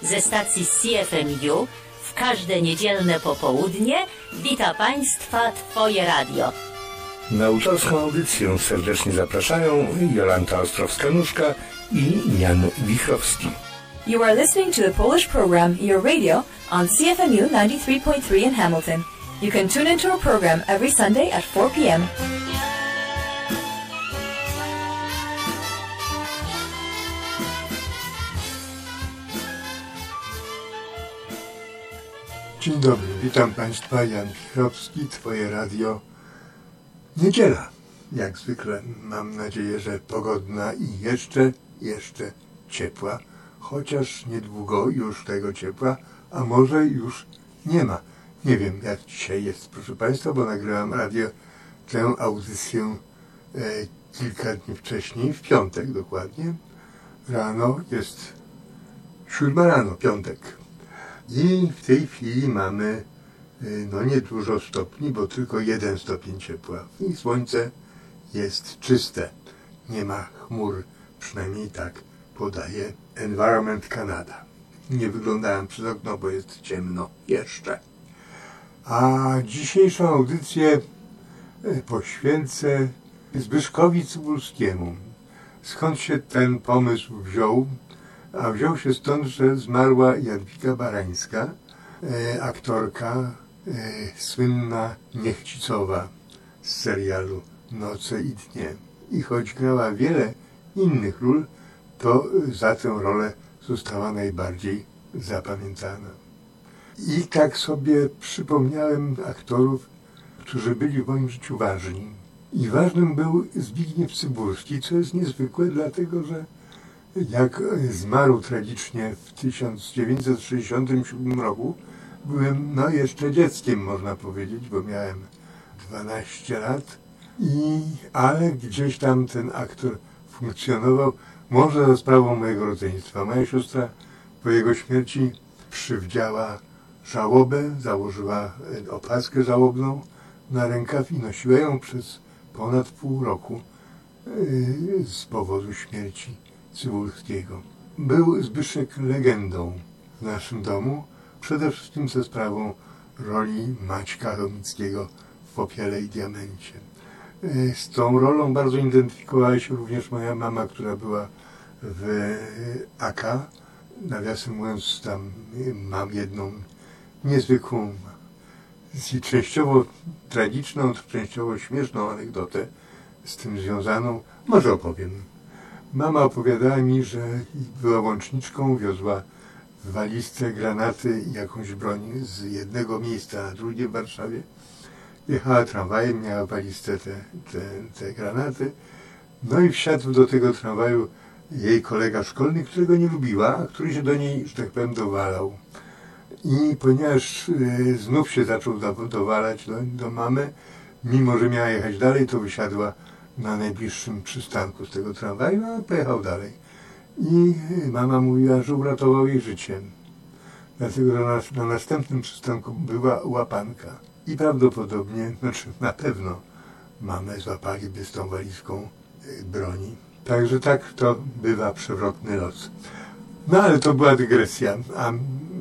ze stacji CFMU w każde niedzielne popołudnie wita Państwa Twoje radio. Na autorską audycję serdecznie zapraszają Jolanta Ostrowska-Nóżka i Jan Wichrowski. You are listening to the Polish program Your Radio on CFMU 93.3 in Hamilton. You can tune into our program every Sunday at 4 p.m. Dzień dobry, witam Państwa, Jan Wichrowski, Twoje radio. Niedziela, jak zwykle, mam nadzieję, że pogodna i jeszcze ciepła, chociaż niedługo już tego ciepła, a może już nie ma. Nie wiem, jak dzisiaj jest, proszę Państwa, bo nagrywam tę audycję kilka dni wcześniej, w piątek dokładnie. Rano jest 7 rano, piątek. I w tej chwili mamy niedużo stopni, bo tylko 1 stopień ciepła. I słońce jest czyste. Nie ma chmur, przynajmniej tak podaje Environment Canada. Nie wyglądałem przez okno, bo jest ciemno jeszcze. A dzisiejszą audycję poświęcę Zbyszkowi Cybulskiemu. Skąd się ten pomysł wziął? A wziął się stąd, że zmarła Jadwiga Barańska, aktorka słynna Niechcicowa z serialu Noce i dnie. I choć grała wiele innych ról, to za tę rolę została najbardziej zapamiętana. I tak sobie przypomniałem aktorów, którzy byli w moim życiu ważni. I ważnym był Zbigniew Cybulski, co jest niezwykłe, dlatego że jak zmarł tragicznie w 1967 roku, byłem jeszcze dzieckiem, można powiedzieć, bo miałem 12 lat, ale gdzieś tam ten aktor funkcjonował, może za sprawą mojego rodzeństwa. Moja siostra po jego śmierci przywdziała żałobę, założyła opaskę żałobną na rękaw i nosiła ją przez ponad pół roku z powodu śmierci Cybulskiego. Był Zbyszek legendą w naszym domu, przede wszystkim ze sprawą roli Maćka Chomickiego w Popiele i Diamencie. Z tą rolą bardzo identyfikowała się również moja mama, która była w AK. Nawiasem mówiąc, tam mam jedną niezwykłą, częściowo tragiczną, częściowo śmieszną anegdotę z tym związaną. Może opowiem. Mama opowiadała mi, że była łączniczką, wiozła w walizce granaty i jakąś broń z jednego miejsca na drugie w Warszawie. Jechała tramwajem, miała w walizce te granaty. No i wsiadł do tego tramwaju jej kolega szkolny, którego nie lubiła, a który się do niej, że tak powiem, dowalał. I ponieważ znów się zaczął dowalać do mamy, mimo że miała jechać dalej, to wysiadła na najbliższym przystanku z tego tramwaju, a pojechał dalej. I mama mówiła, że uratował jej życie. Dlatego, że na następnym przystanku była łapanka. I prawdopodobnie, na pewno mamę złapaliby z tą walizką broni. Także tak to bywa przewrotny los. No ale to była dygresja. A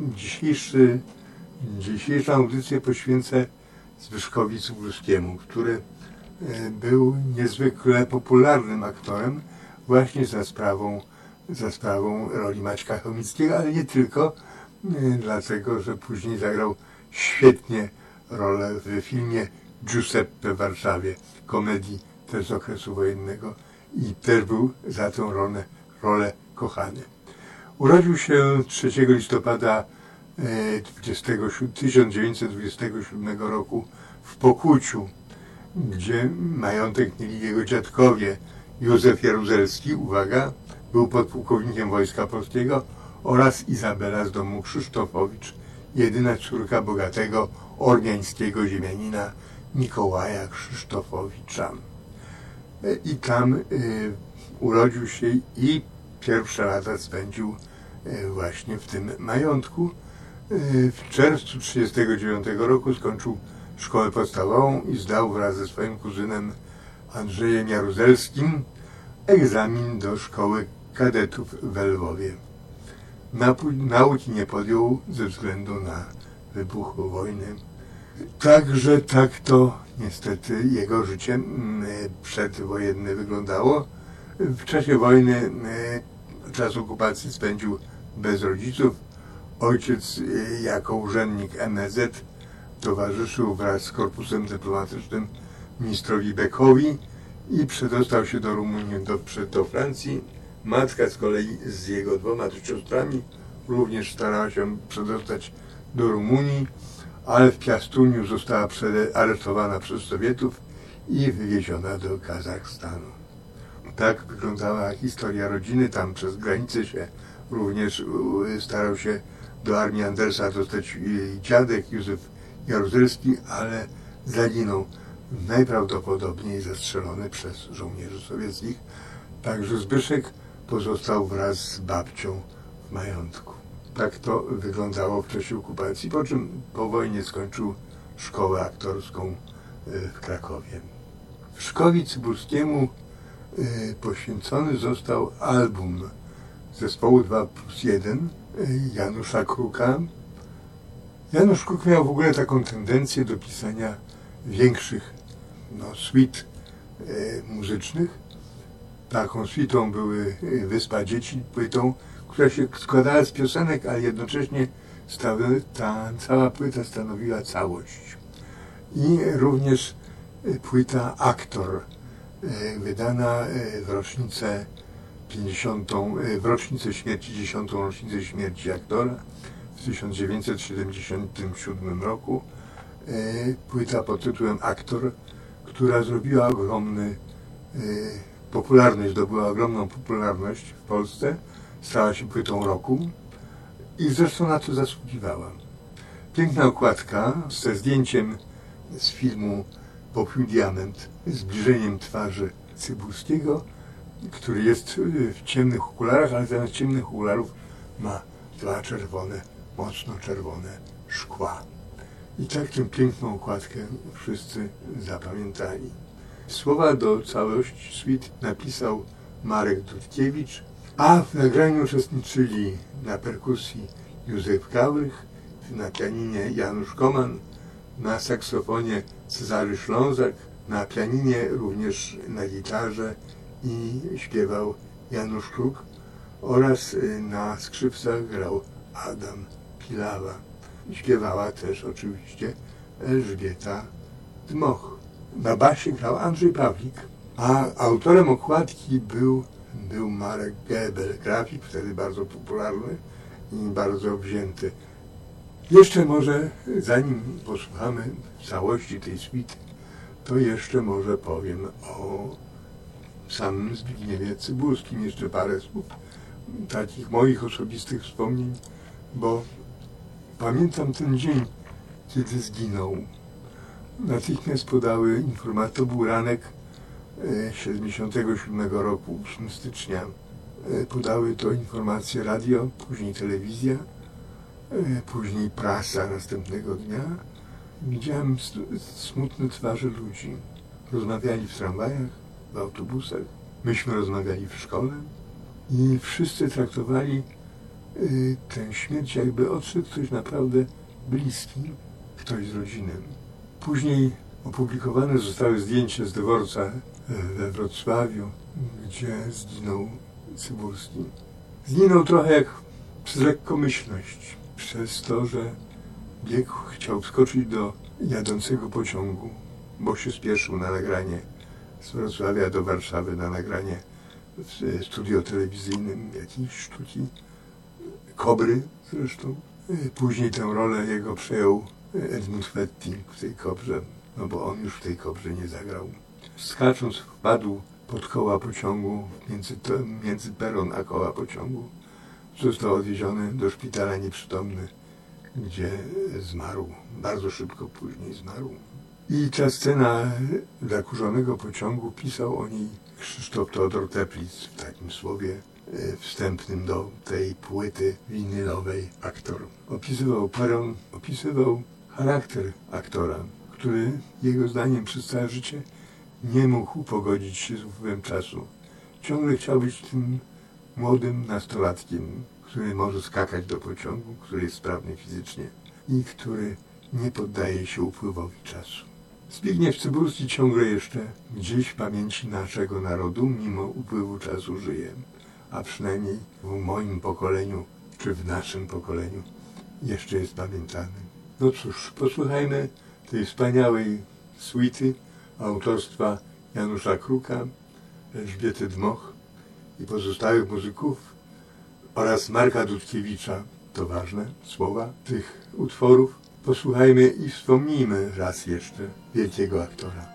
dzisiejszą audycję poświęcę Zbyszkowi Cybulskiemu, który był niezwykle popularnym aktorem właśnie za sprawą roli Maćka Chomickiego, ale nie tylko, dlatego, że później zagrał świetnie rolę w filmie Giuseppe w Warszawie, komedii też z okresu wojennego i też był za tę rolę kochany. Urodził się 3 listopada 1927 roku w Pokłuciu, gdzie majątek mieli jego dziadkowie. Józef Jaruzelski, uwaga, był podpułkownikiem Wojska Polskiego, oraz Izabela z domu Krzysztofowicz, jedyna córka bogatego ormiańskiego ziemianina Mikołaja Krzysztofowicza. I tam urodził się i pierwsze lata spędził właśnie w tym majątku. W czerwcu 1939 roku skończył szkołę podstawową i zdał wraz ze swoim kuzynem Andrzejem Jaruzelskim egzamin do szkoły kadetów w Lwowie. nauki nie podjął ze względu na wybuch wojny. Także tak to niestety jego życie przedwojenne wyglądało. W czasie wojny czas okupacji spędził bez rodziców. Ojciec jako urzędnik MSZ towarzyszył wraz z korpusem dyplomatycznym ministrowi Beckowi i przedostał się do Rumunii, do Francji. Matka z kolei z jego 2 siostrami również starała się przedostać do Rumunii, ale w Piastuniu została aresztowana przez Sowietów i wywieziona do Kazachstanu. Tak wyglądała historia rodziny. Tam przez granicę się również starał się do armii Andersa dostać jej dziadek Józef Jaruzelski, ale zaginął najprawdopodobniej zastrzelony przez żołnierzy sowieckich. Także Zbyszek pozostał wraz z babcią w majątku. Tak to wyglądało w czasie okupacji, po czym po wojnie skończył szkołę aktorską w Krakowie. Szkowi Cybulskiemu poświęcony został album zespołu 2+1 Janusza Kruka. Janusz Kruk miał w ogóle taką tendencję do pisania większych suite muzycznych. Taką suitą były Wyspa Dzieci, płytą, która się składała z piosenek, ale jednocześnie ta cała płyta stanowiła całość. I również płyta Aktor, wydana w rocznicę 50., w rocznicę śmierci, 10. rocznicę śmierci aktora w 1977 roku. Płyta pod tytułem Aktor, która zdobyła ogromną popularność w Polsce, stała się płytą roku i zresztą na to zasługiwała. Piękna okładka ze zdjęciem z filmu Popiół Diament, zbliżeniem twarzy Cybulskiego, który jest w ciemnych okularach, ale zamiast ciemnych okularów ma 2 czerwone, mocno czerwone szkła. I tak tę piękną okładkę wszyscy zapamiętali. Słowa do całości suite napisał Marek Dudkiewicz, a w nagraniu uczestniczyli na perkusji Józef Gawrych, na pianinie Janusz Koman, na saksofonie Cezary Ślązak, na pianinie również na gitarze i śpiewał Janusz Kruk oraz na skrzypcach grał Adam Pilawa. Śpiewała też oczywiście Elżbieta Dmoch. Na basie grał Andrzej Pawlik, a autorem okładki był Marek Gebel, grafik, wtedy bardzo popularny i bardzo wzięty. Jeszcze może, zanim posłuchamy całości tej suity, to jeszcze może powiem o samym Zbigniewie Cybulskim. Jeszcze parę słów takich moich osobistych wspomnień, bo pamiętam ten dzień, kiedy zginął. Natychmiast podały informację, to był ranek 77 roku, 8 stycznia. Podały to informacje radio, później telewizja, później prasa następnego dnia. Widziałem smutne twarze ludzi. Rozmawiali w tramwajach, w autobusach. Myśmy rozmawiali w szkole i wszyscy traktowali tę śmierć, jakby odszedł ktoś naprawdę bliski, ktoś z rodziny. Później opublikowane zostały zdjęcia z dworca we Wrocławiu, gdzie zginął Cybulski. Zginął trochę jak przez lekkomyślność, przez to, że chciał wskoczyć do jadącego pociągu, bo się spieszył na nagranie z Wrocławia do Warszawy, na nagranie w studio telewizyjnym jakiejś sztuki, Kobry zresztą. Później tę rolę jego przejął Edmund Fetting w tej Kobrze, no bo on już w tej Kobrze nie zagrał. Skacząc wpadł pod koła pociągu, między peron a koła pociągu. Został odwieziony do szpitala nieprzytomny, gdzie zmarł. Bardzo szybko później zmarł. I ta scena zakurzonego pociągu, pisał o niej Krzysztof Teodor Teplitz w takim słowie wstępnym do tej płyty winylowej Aktor. Opisywał peron, opisywał charakter aktora, który jego zdaniem przez całe życie nie mógł pogodzić się z upływem czasu. Ciągle chciał być tym młodym nastolatkiem, który może skakać do pociągu, który jest sprawny fizycznie i który nie poddaje się upływowi czasu. Zbigniew Cybulski ciągle jeszcze gdzieś w pamięci naszego narodu, mimo upływu czasu żyje, a przynajmniej w moim pokoleniu, czy w naszym pokoleniu jeszcze jest pamiętany. No cóż, posłuchajmy tej wspaniałej suity autorstwa Janusza Kruka, Elżbiety Dmoch i pozostałych muzyków oraz Marka Dudkiewicza. To ważne słowa tych utworów. Posłuchajmy i wspomnijmy raz jeszcze wielkiego aktora.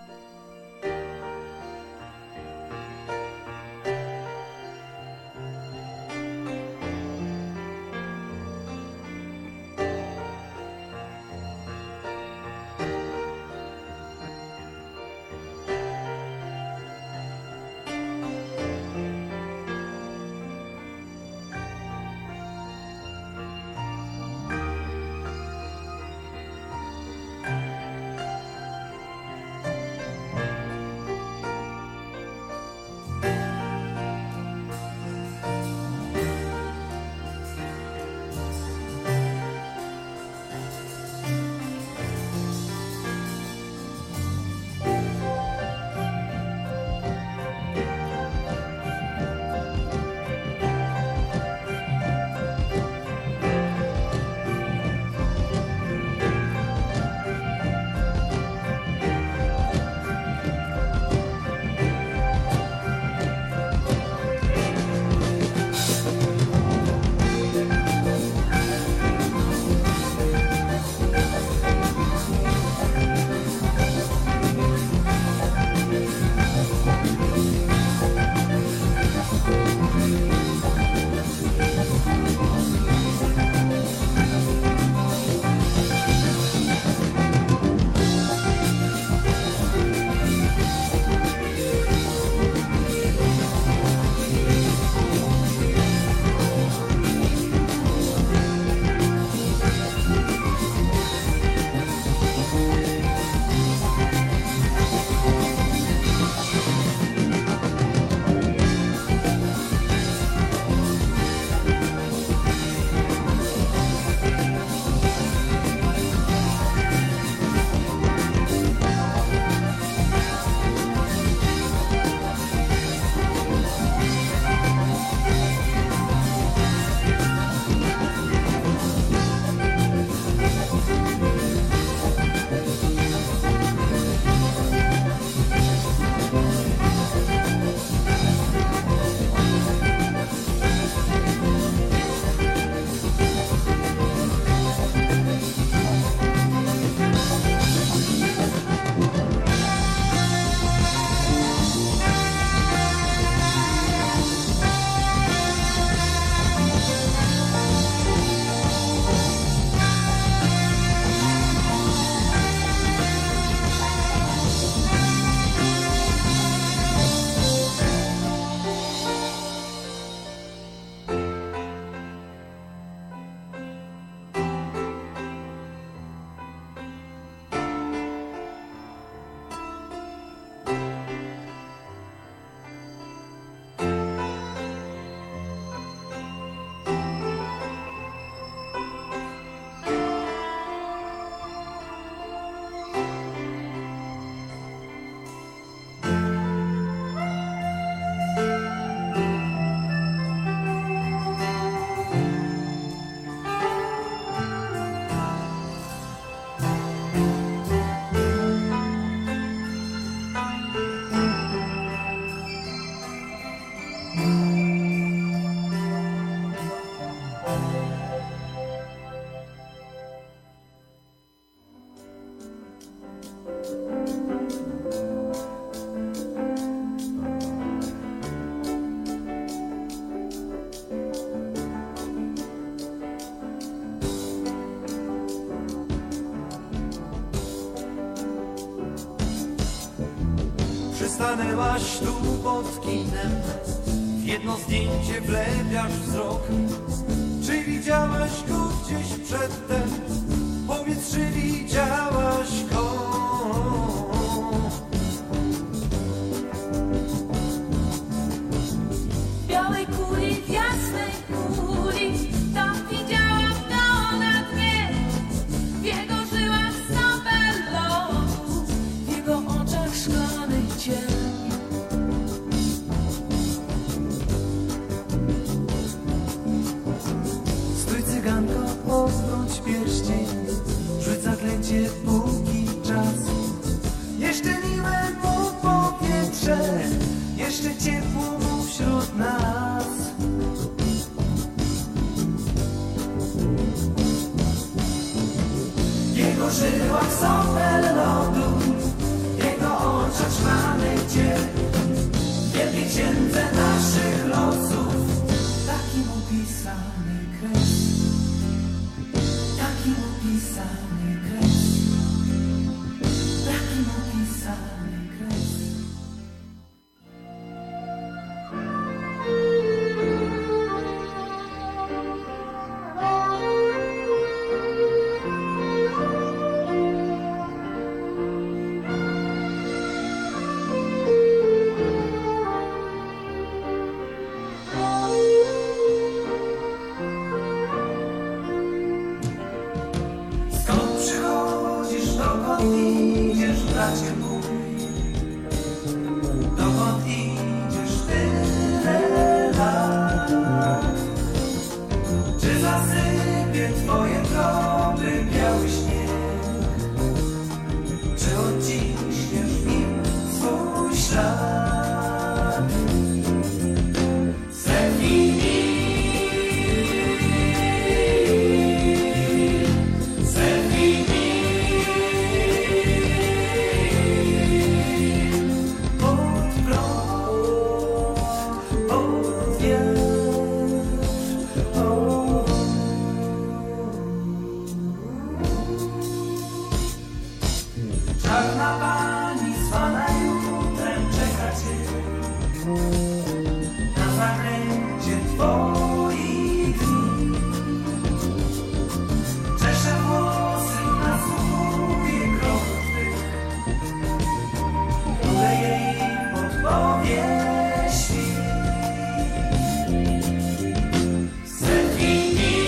Stanęłaś tu pod kinem, w jedno zdjęcie wlepiasz wzrok. Czy widziałaś go gdzieś przedtem? Powiedz, czy widziałaś go? W białej kuli, w jasnej kuli cyganko, obróć pierścień, rzuć zaklęcie póki czas. Jeszcze miłe mu powietrze, jeszcze ciepło mu wśród nas. W jego żyłach są lodu, w jego oczach szklanych ciel, w wielkiej księdze naszych losów, taki mu pisany kres, taki mu pisany kres, taki mu pisany kres. Idziesz, bracie mój, dokąd idziesz tyle lat? Czy zasypie twoje droby biały śnieg? Czy odciśniesz w nim swój ślad? Zerwij mi, zerwij mi. Czarna pani zwana jutrem czeka cię na zakręcie twoich dni. Czesze włosy, nasłuchuje kroków twych, które jej podpowie świt. Zerwij mi,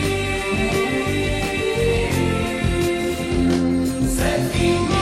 zerwij mi.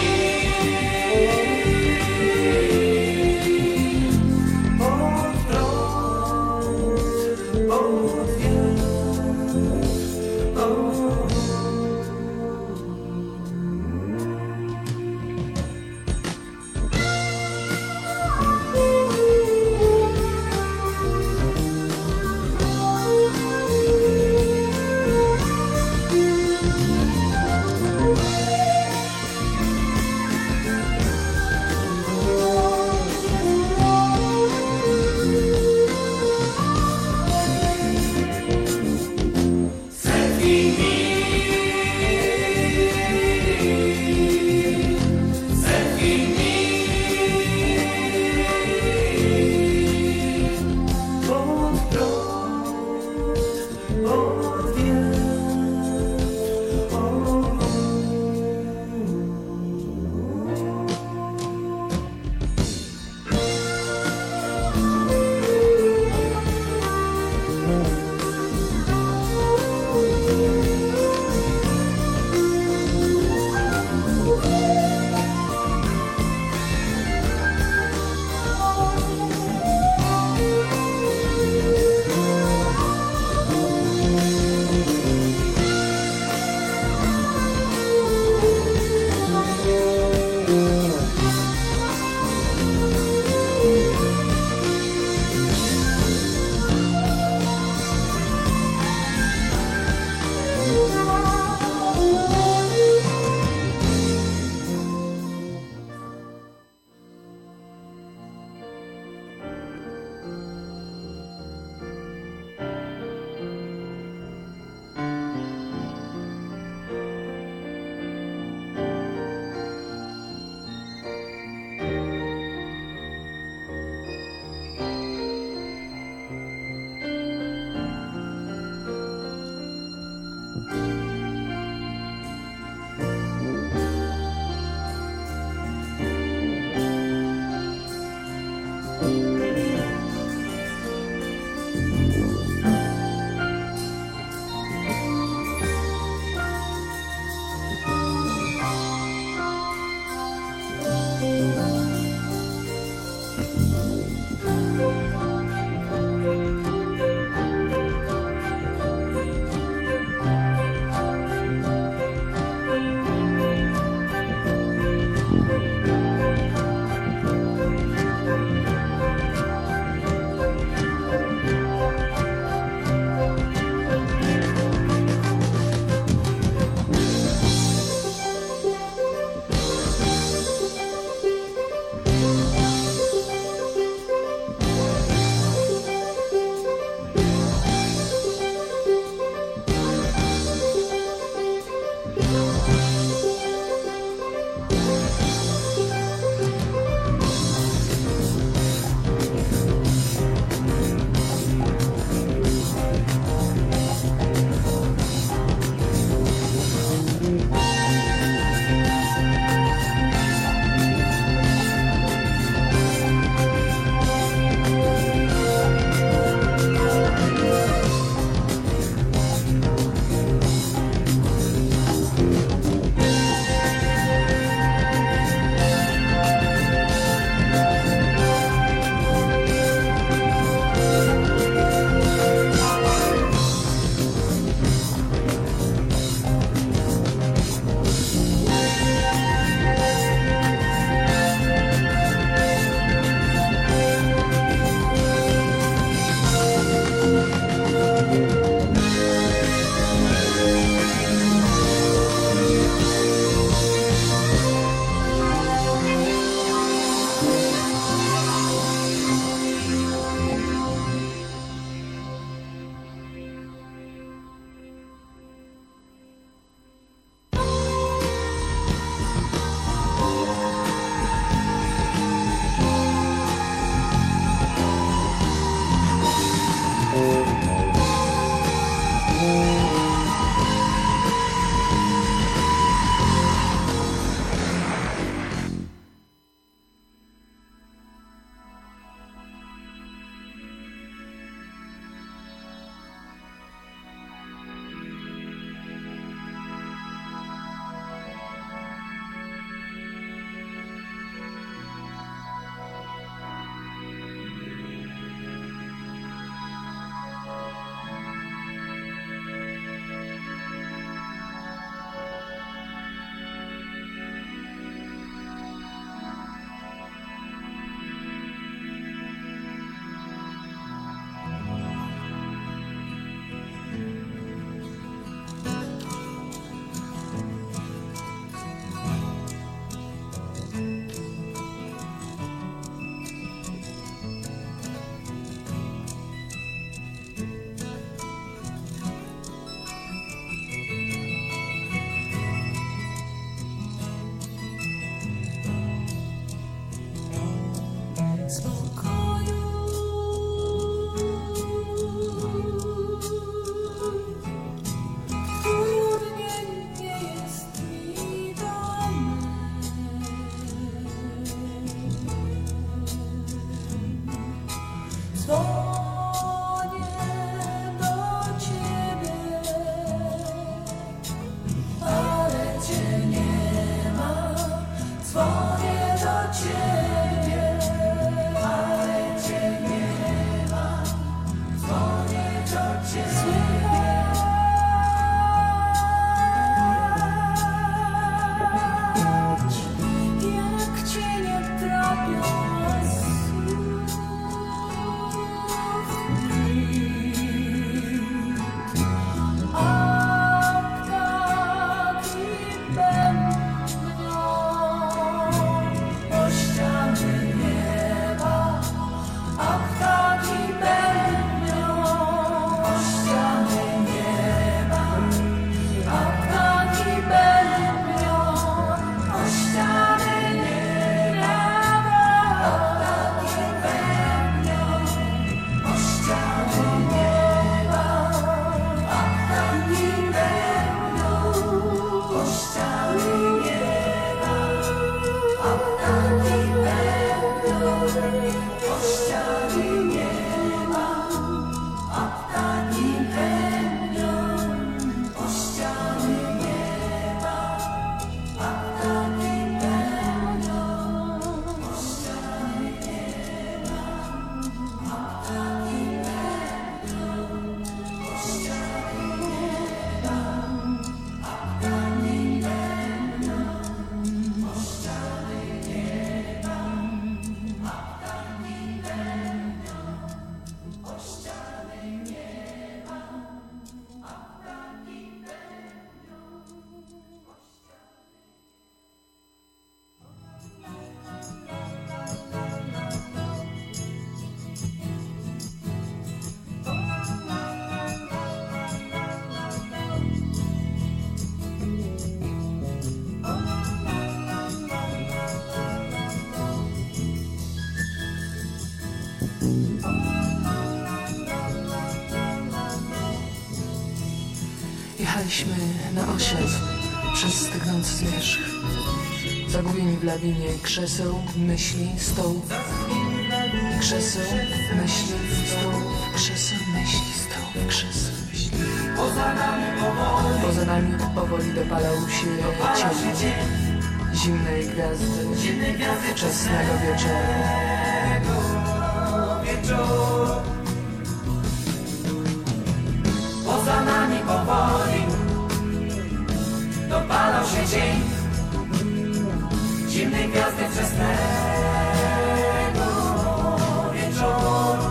Płynęliśmy na osiad przez stygnący zmierzch, zagubieni w lawinie krzeseł, myśli, stołów. Krzeseł, myśli, stołów, krzeseł, myśli, stołów, krzeseł, myśli. Poza nami powoli dopalał się cień zimnej gwiazdy wczesnego wieczoru. Poza nami powoli dopalał się dzień zimnej gwiazdy wczesnego wieczoru.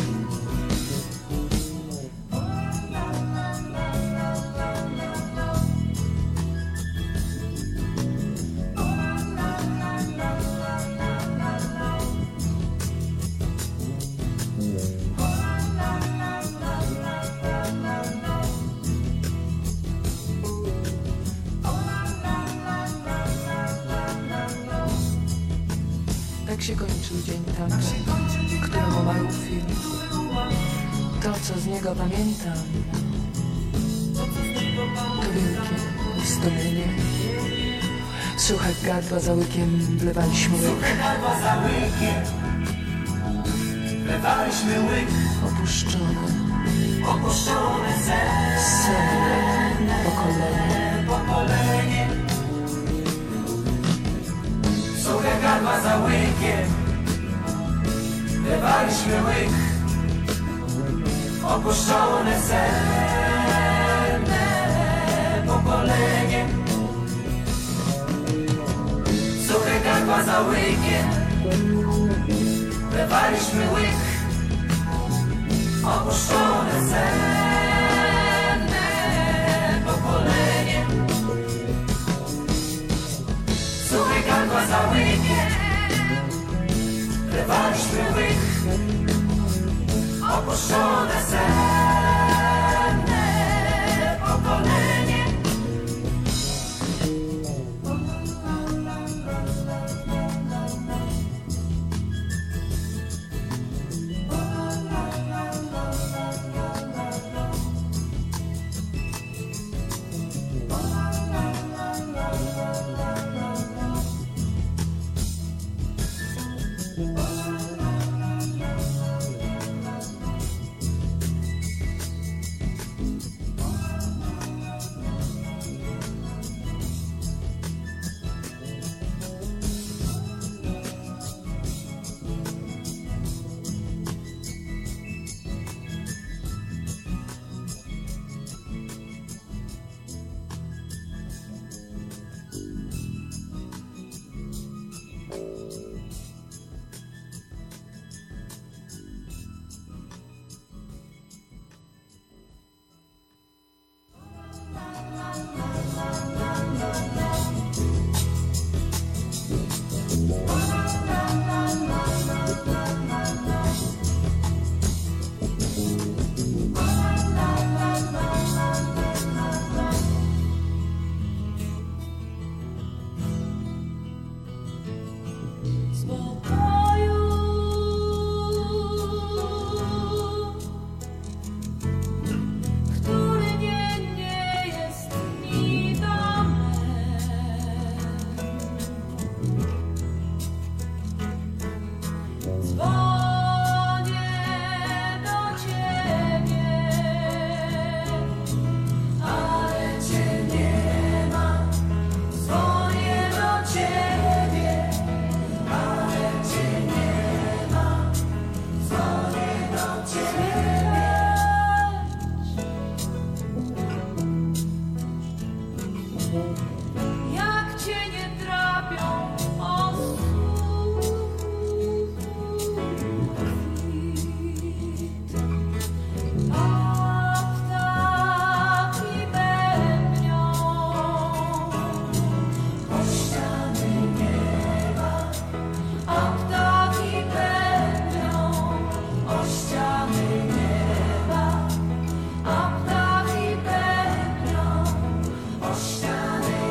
Tak się kończył dzień tamten, którym umarł film. To, co z niego pamiętam, to wielkie zdumienie. Suche gardła za łykiem wlewaliśmy łyk. Opuszczone senne pokolenie. Suche gardła za łykiem, wlewaliśmy łyk. Opuszczone senne pokolenie. Suche gardła za łykiem, wlewaliśmy łyk. Opuszczone senne pokolenie. Suche gardła za łykiem, wlewaliśmy łyk. Opuszczone senne pokolenie. Ściany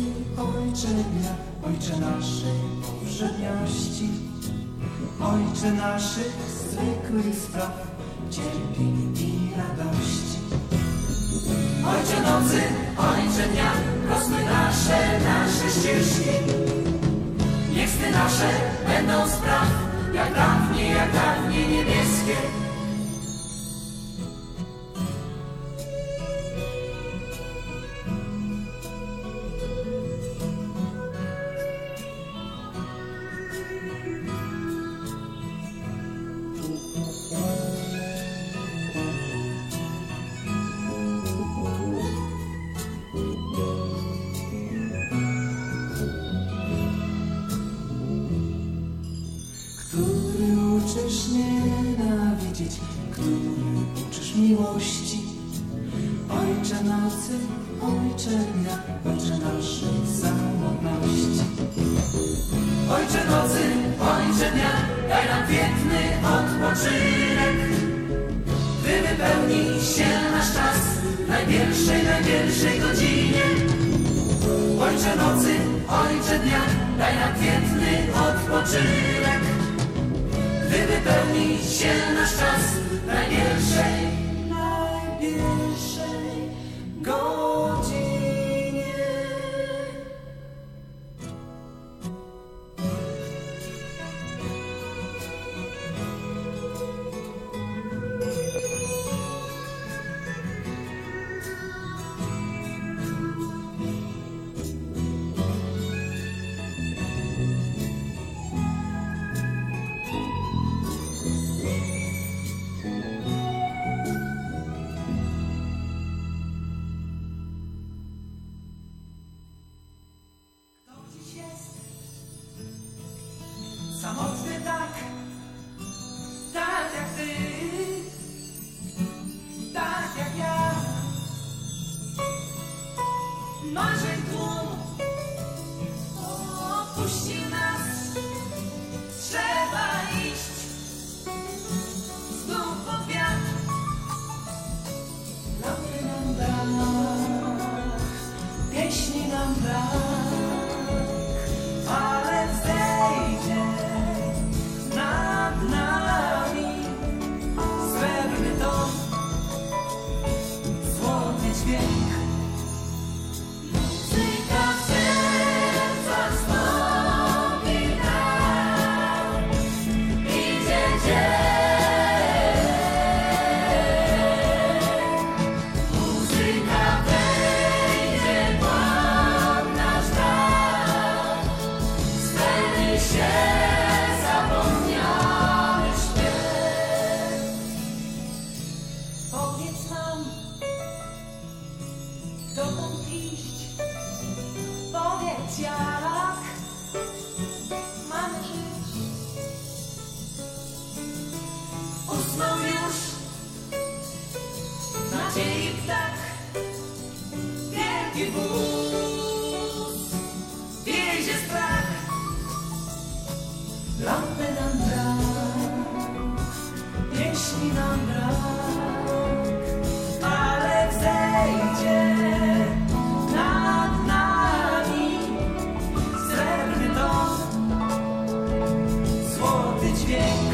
ojcze dnia, ojcze naszej powszedniości, ojcze naszych zwykłych spraw, cierpień i radości. Ojcze nocy, ojcze dnia, rozmyj nasze ścieżki. Niech sny nasze będą spraw, jak dawniej niebieskie. Uczysz nienawidzieć, który uczysz miłości. Ojcze nocy, ojcze dnia, ojcze naszej samotności. Ojcze nocy, ojcze dnia, daj nam piękny odpoczynek, by wypełnił się nasz czas w największej godzinie. Ojcze nocy, ojcze dnia, daj nam piękny odpoczynek, by wypełni się nasz czas w największej godzinie. Samotny tak jak ty, tak jak ja. Marzeń tłum opuścił nas, trzeba iść znów pod wiatr. Lampy nam brak, pieśni nam brak, ale wzejdzie nad nami srebrny dom, złoty dźwięk. Muzyka w sercach znowi nam idzie dzień. Muzyka wejdzie pod nasz dach, spełni się zapomniany śpiew. Powiedz nam, dokąd iść, powiedz jak mamy żyć. Usnął już nadziei ptak, wielki wóz wiezie strach. Lampy nam brak, pieśni nam brak, ale wzejdzie nad nami srebrny dom, złoty dźwięk.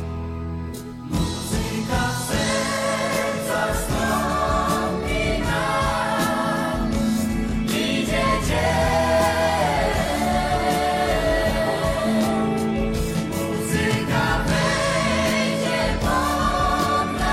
Muzyka w sercach stąpi nam, idzie dzień. Muzyka wejdzie pod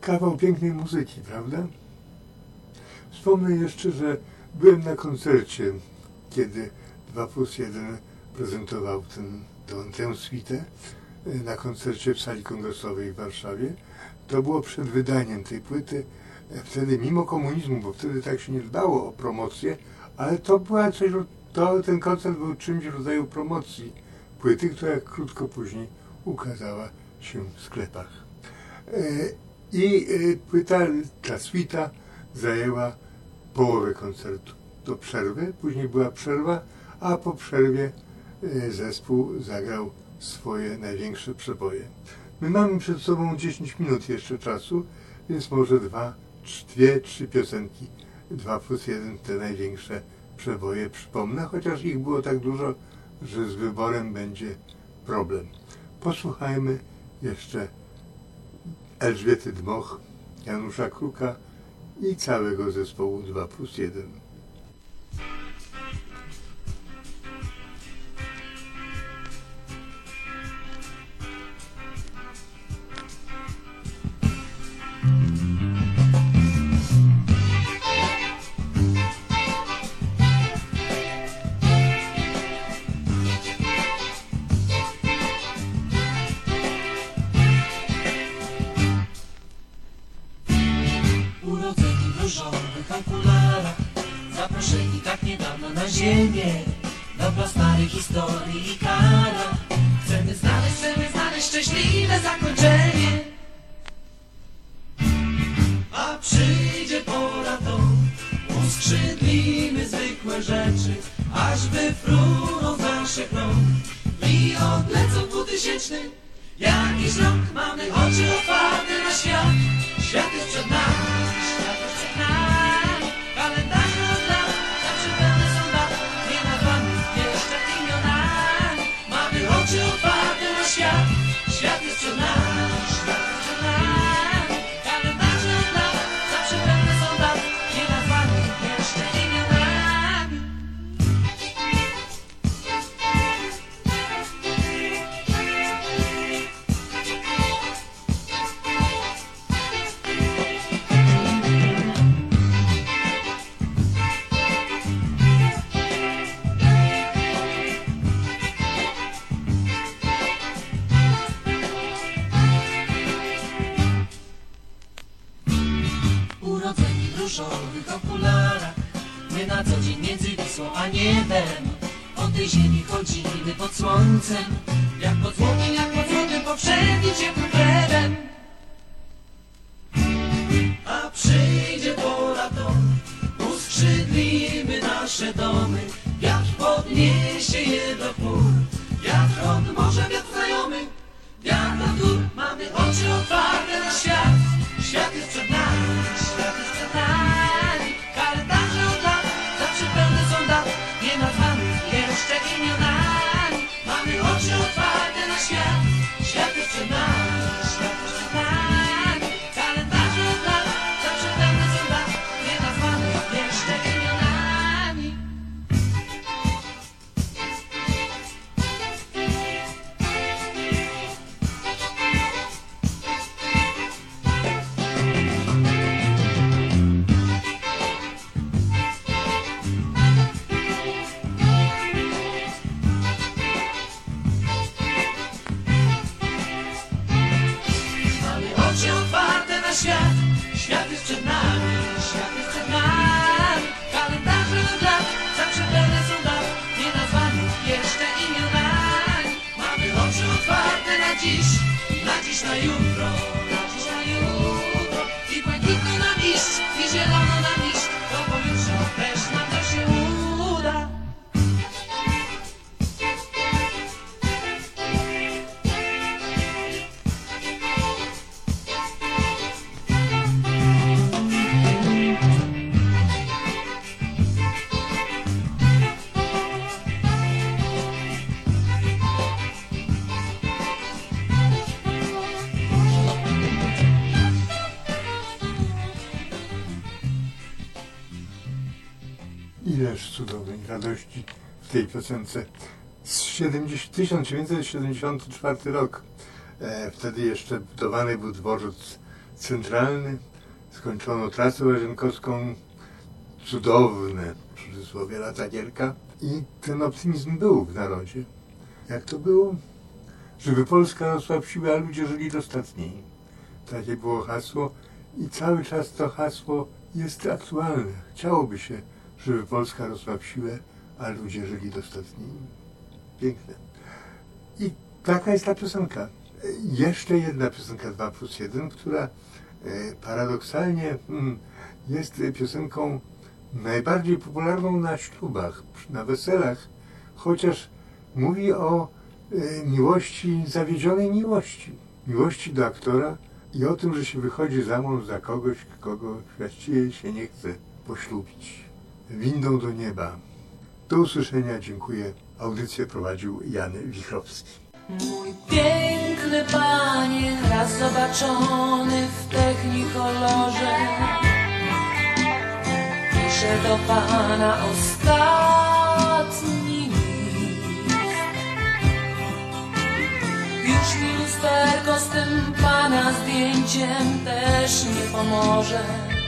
kawał pięknej muzyki, prawda? Wspomnę jeszcze, że byłem na koncercie, kiedy 2+1 prezentował tę suitę na koncercie w sali kongresowej w Warszawie. To było przed wydaniem tej płyty. Wtedy mimo komunizmu, bo wtedy tak się nie dbało o promocję, ale to była coś, ten koncert był czymś w rodzaju promocji płyty, która krótko później ukazała się w sklepach. I płyta, ta suita zajęła połowę koncertu do przerwy, później była przerwa, a po przerwie zespół zagrał swoje największe przeboje. My mamy przed sobą 10 minut jeszcze czasu, więc może 2-3 piosenki 2+1, te największe przeboje przypomnę, chociaż ich było tak dużo, że z wyborem będzie problem. Posłuchajmy jeszcze Elżbiety Dmoch, Janusza Kruka i całego zespołu 2+1. Zaproszeni tak niedawno na ziemię, dobra starej historii i kara. Chcemy znaleźć szczęśliwe zakończenie. A przyjdzie pora to, uskrzydlimy zwykłe rzeczy, aż wyfruną z naszych rąk i odlecą 2000. Jakiś rok, mamy oczy otwarte na świat. Świat jest przed nami, świat jest przed nami. Kalendarze od lat, zawsze pełne są dat, nie nazwanych jeszcze imionami. Mamy oczy otwarte na świat. Świat jest przed nami, świat jest przed nami. Kalendarze od lat, zawsze pełne są dat, nie nazwanych jeszcze imionami. Urodzeni w różowych okularach, my na co dzień między Wisłą a niebem. Po tej ziemi chodzimy pod słońcem, jak pod złotym poprzednim ciepłym chlebem. A przyjdzie pora to, uskrzydlimy nasze domy. Wiatr podniesie je do chmur, wiatr od morza, wiatr znajomy. Wiatr od gór, mamy oczy otwarte na świat. Świat jest przed nami, świat jest przed nami. Kalendarze od lat, zawsze pełne są dat, nie nazwanych jeszcze imionami. Mamy oczy otwarte na świat. Świat jest przed nami, świat jest przed nami. Kalendarze od lat, zawsze pełne są dat, nie nazwanych jeszcze imionami. Oczy otwarte na świat, świat jest przed nami, świat jest przed nami. Kalendarze od lat, zawsze pełne są dat, nie nazwanych jeszcze imionami. Mamy oczy otwarte na dziś, na jutro, na jutro. I błękitno nam iść, i zielono nam iść, bo pojutrze też nam to się uda. Ileż cudownej radości w tej piosence. 1974 rok. Wtedy jeszcze budowany był dworzec centralny. Skończono trasę łazienkowską. Cudowne, w cudzysłowie, lata Gierka. I ten optymizm był w narodzie. Jak to było? Żeby Polska rosła w siłę, a ludzie żyli dostatniej. Takie było hasło i cały czas to hasło jest aktualne. Chciałoby się, żeby Polska rosła w siłę, a ludzie żyli dostatniej. Piękne. I taka jest ta piosenka. Jeszcze jedna piosenka 2+1, która paradoksalnie jest piosenką najbardziej popularną na ślubach, na weselach, chociaż mówi o miłości, zawiedzionej miłości. Miłości do aktora i o tym, że się wychodzi za mąż za kogoś, kogo właściwie się nie chce poślubić. Windą do nieba. Do usłyszenia, dziękuję. Audycję prowadził Jan Wichrowski. Mój piękny panie, raz zobaczony w technikolorze, piszę do pana ostatni list. Już mi lusterko z tym pana zdjęciem też nie pomoże.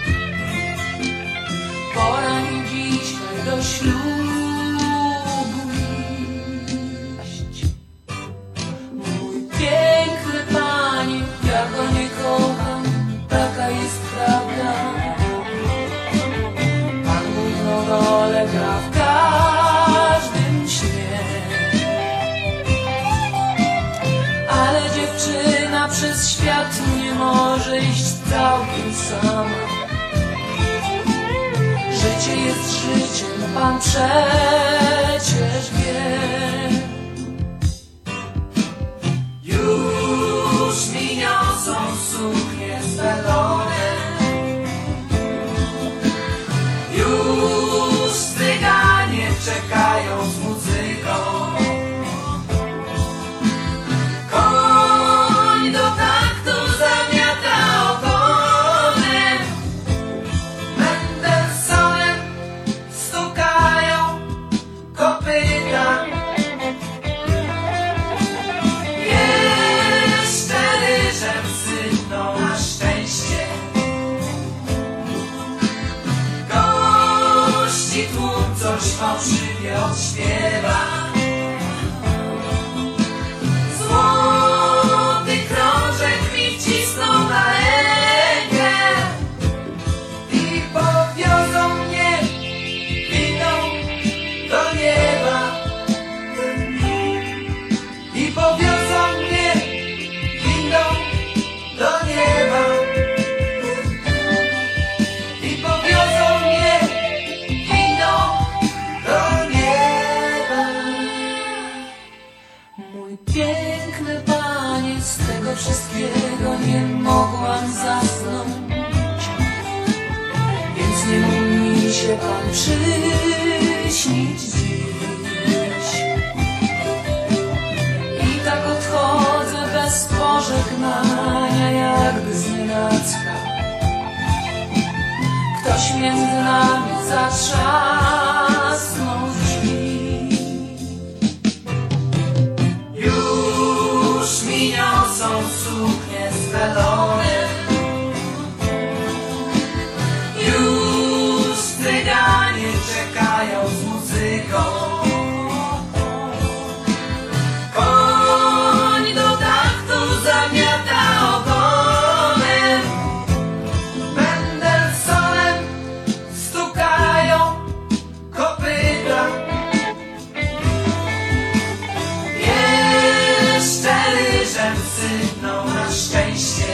Pora mi dzisiaj do ślubu iść. Mój piękny panie, ja go nie kocham, taka jest prawda. Pan główną rolę gra w każdym śnie. Ale dziewczyna przez świat nie może iść całkiem sama. Życie jest życiem, pan przecież wie. Już mi niosą suknie spalone, już cyganie czekają z muzyką. Koń do taktu zamiata ogonem, Mendelsonem stukają kopyta. Jeszcze ryżem sypną na szczęście. Gości tłum coś fałszywie odśpiewa. Złoty krążek mi wcisną na rękę i powiozą mnie windą do nieba. I powiozą mnie windą do nieba. I powiozą mnie windą do nieba. Mój piękny panie, z tego wszystkiego nie mogłam zasnąć, więc nie mógł mi się pan przyśnić dziś. I tak odchodzę bez pożegnania, jakby znienacka. Ktoś między nami zatrzasnął drzwi. Już mi niosą suknie spalone, już cyganie czekają z muzyką. Koń do taktu zamiata ogonem, Mendelsonem stukają kopyta. Jeszcze ryżem sypną na szczęście.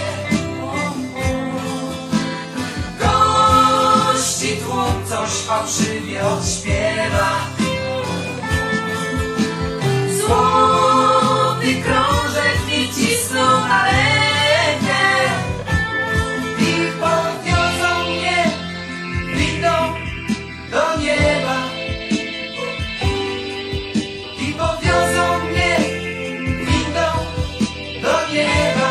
Gości tłum coś fałszywie odśpiewa. Złoty krążek mi cisną na rękę i powiozą mnie windą do nieba. I powiozą mnie windą do nieba.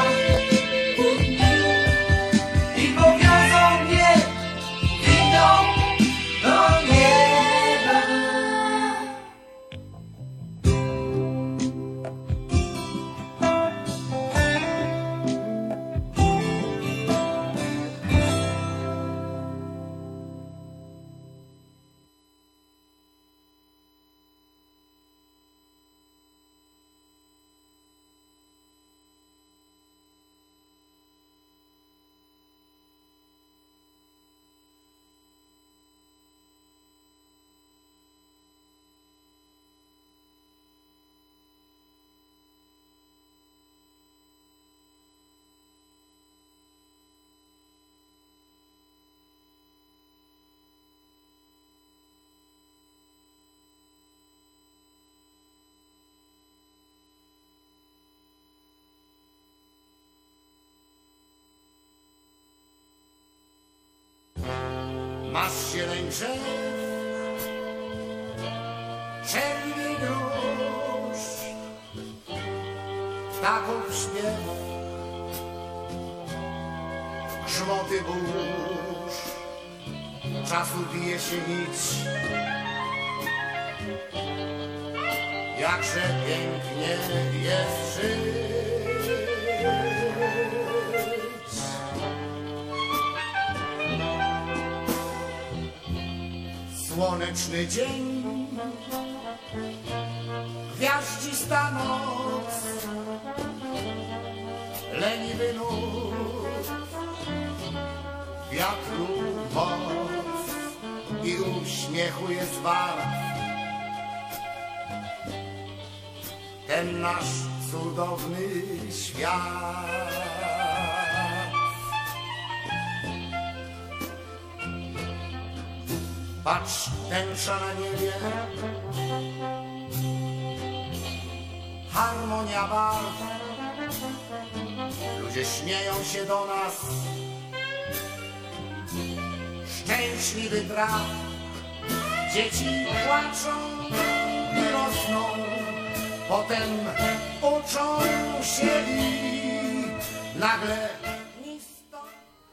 I powiozą mnie windą do nieba. masz zieleń drzew, czerwień róż, ptaków śpiew, grzmoty burz, czasu bije się nić. Jakże pięknie jest żyć. Słoneczny dzień, gwiaździsta noc, leniwy nóż, wiatru moc i uśmiechu jest wart. Ten nasz cudowny świat. Patrz, tęcza na niebie, harmonia barw. Ludzie śmieją się do nas, szczęśliwy traf. Dzieci płaczą i rosną, potem uczą się i nagle